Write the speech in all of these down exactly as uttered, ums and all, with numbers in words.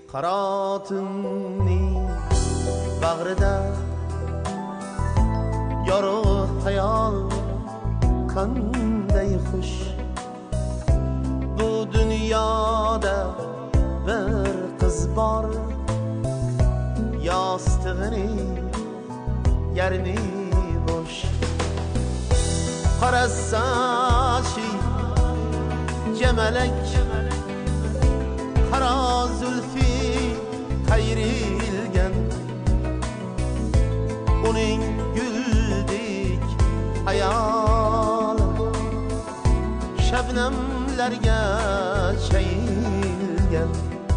Qaro tunning bag'rida yorug' hayol qanday xush. Bu dunyoda bir qiz bor, yostig'ining yarmi bo'sh. Qora sochi jamalak, qaro zulfi qayrilgan, uning guldek hayoli shabnamlarga chayilgan.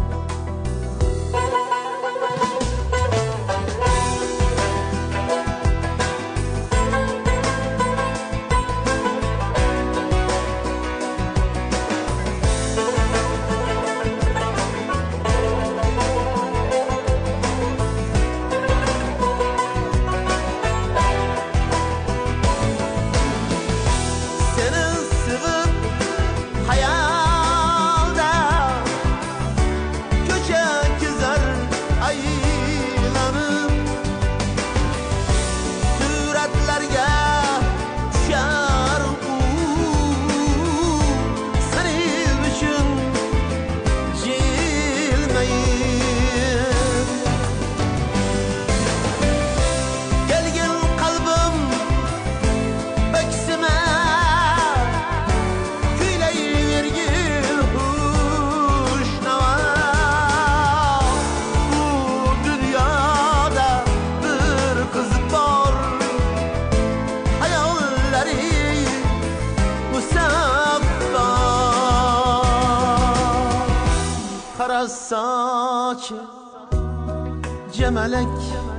Qora sochi jamalak,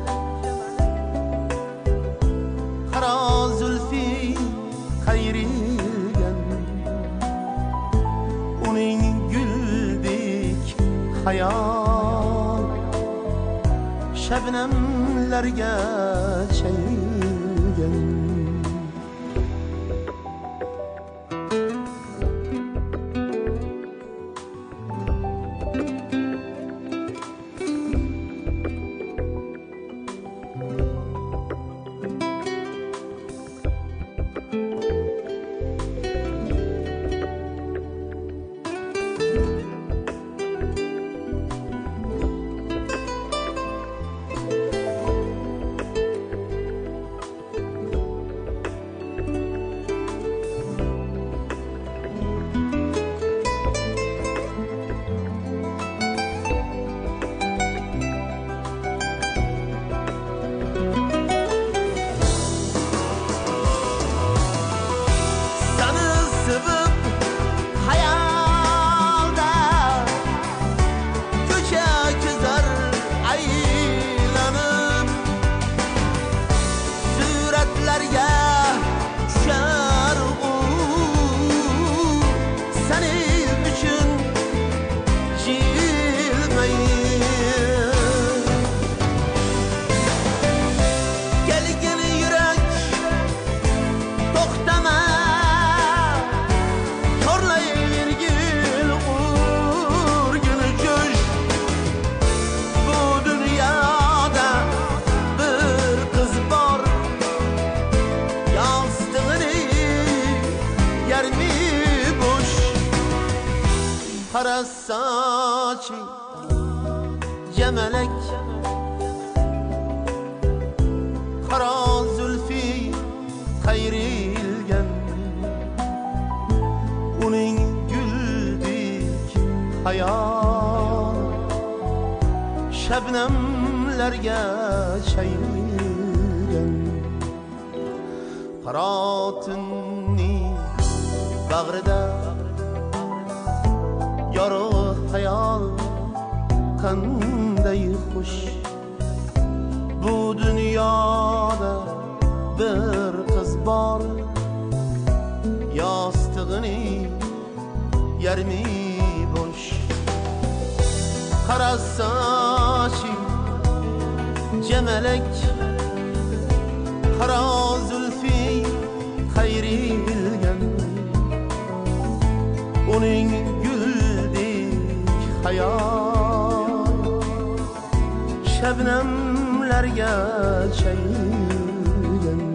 qaro zulfi qayrilgan, uning guldek hayol shabnamlarga chayilgan. Qora sochi jamalak, qaro zulfi qayrilgan, uning guldek hayol shabnamlarga chayilgan. Qaro tunning bag'rida yorug' hayol qanday xush. Bu dunyoda bir qiz bor, yostig'ining yarmi bo'sh. Qora sochi jamalak, qaro zulfi qayrilgan, uning guldek hayol şebnemlerge çeygen